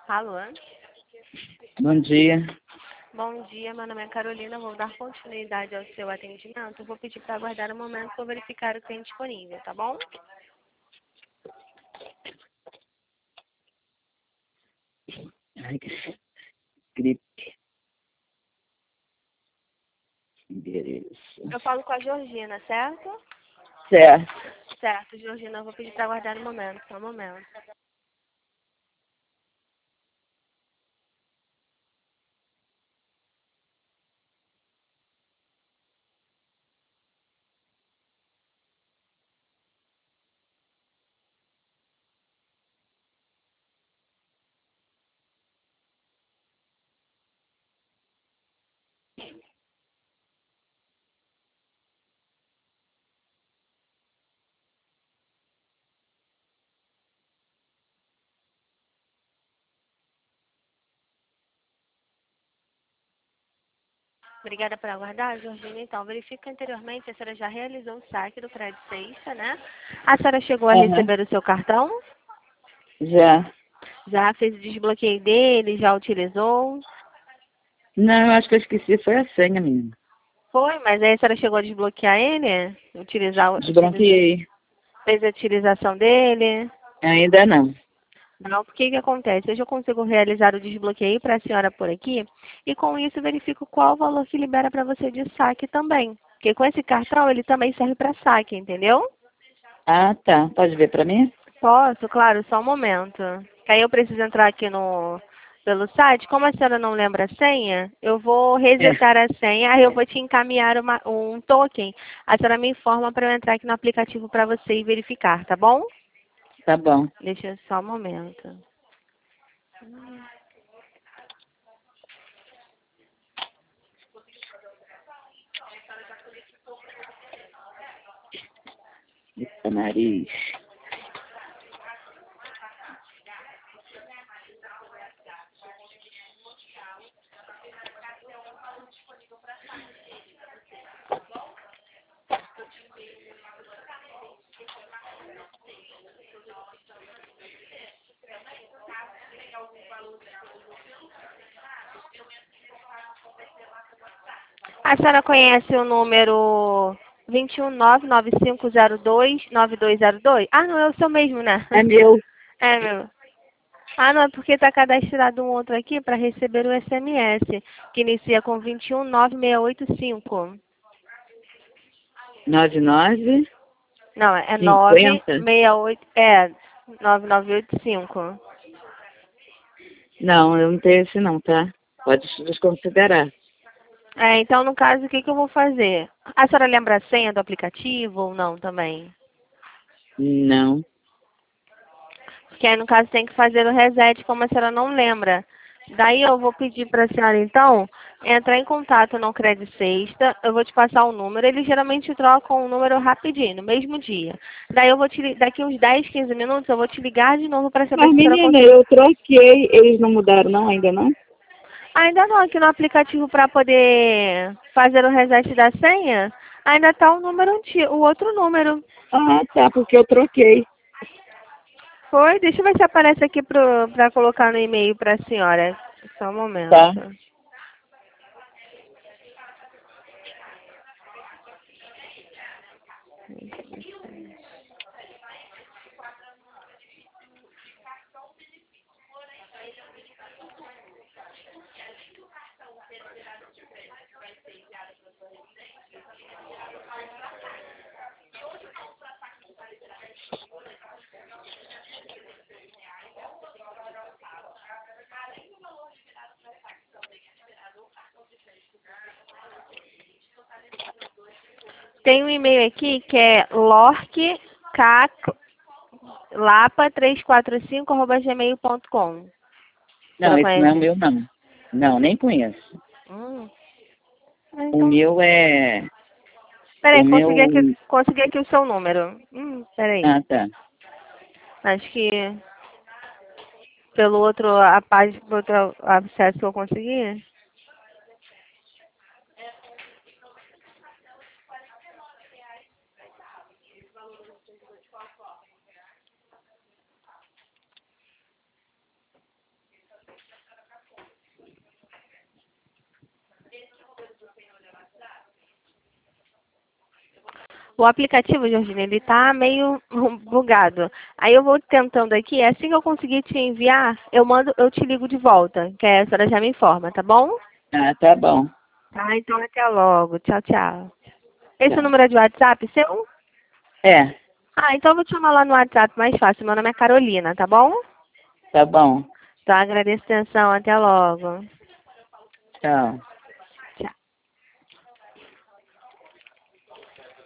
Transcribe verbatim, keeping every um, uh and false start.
Alô? Bom dia. Bom dia, meu nome é Carolina. Vou dar continuidade ao seu atendimento. Vou pedir para aguardar um momento para verificar o que tem disponível, tá bom? Ai, que gripe. Endereço. Eu falo com a Georgina, certo? Certo. Certo, Georgina. Eu vou pedir para aguardar um momento, só um momento. Obrigada por aguardar, Georgina. Então, verifica anteriormente se a senhora já realizou o saque do Crédito Sexta, né? A senhora chegou a Aham. receber o seu cartão? Já. Já fez o desbloqueio dele? Já utilizou? Não, eu acho que eu esqueci. Foi a senha, menina. Foi, mas aí a senhora chegou a desbloquear ele? Utilizar, o- utiliza- Desbloqueei. fez a utilização dele? Ainda não. Não, porque o que acontece? Hoje eu consigo realizar o desbloqueio para a senhora por aqui e com isso verifico qual o valor que libera para você de saque também. Porque com esse cartão ele também serve para saque, entendeu? Ah, tá. Pode ver pra mim? Posso, claro, só um momento. Que aí eu preciso entrar aqui no pelo site. Como a senhora não lembra a senha, eu vou É. resetar a senha, aí eu vou te encaminhar uma- um token. A senhora me informa para eu entrar aqui no aplicativo para você e verificar, tá bom? Tá bom. Deixa eu só um momento. Eita, nariz. A senhora conhece o número dois um nove nove cinco zero dois nove dois zero dois? Ah, não, é o seu mesmo, né? É meu. É, meu. Ah, não, é porque está cadastrado um outro aqui para receber o S M S, que inicia com dois um nove seis oito cinco. Nove nove Não, é nove cinquenta. seis oito, é nove nove oito cinco. Não, eu não tenho esse não, tá? Pode desconsiderar. É, então, no caso, o que, que eu vou fazer? A senhora lembra a senha do aplicativo ou não também? Não. Porque aí, no caso, tem que fazer o reset, como a senhora não lembra. Daí eu vou pedir para a senhora, então, entrar em contato no Crédito Sexta. Eu vou te passar o número. Eles geralmente trocam o número rapidinho, no mesmo dia. Daí eu vou te li- daqui uns dez, quinze minutos, eu vou te ligar de novo para saber Mas, se a senhora menina, conseguiu. eu troquei. Eles não mudaram não, ainda não? Ainda não, aqui no aplicativo para poder fazer o reset da senha, ainda está o número antigo, o outro número. Ah, tá, porque eu troquei. Foi? Deixa eu ver se aparece aqui para colocar no e-mail para a senhora. Só um Tá. momento. Tem um e-mail aqui que é lorclapa três quatro cinco arroba gmail ponto com. A Não, senhora esse não é o conhece? meu, não. Não, nem conheço. Hum. Ah, O então. meu é... O Peraí, consegui meu... aqui, consegui aqui o seu número. Hum, peraí. Ah, tá. Acho que pelo outro, a página, pelo outro acesso que eu consegui. O aplicativo, Georgina, ele tá meio bugado. Aí eu vou tentando aqui, assim que eu conseguir te enviar, eu mando, eu te ligo de volta, que a senhora já me informa, tá bom? Ah, tá bom. Tá, então até logo. Tchau, tchau. Esse Tchau. número é de WhatsApp seu? É, Ah, então eu vou te chamar lá no WhatsApp mais fácil. Meu nome é Carolina, tá bom? tá bom. Então agradeço a atenção. Até logo. Tchau.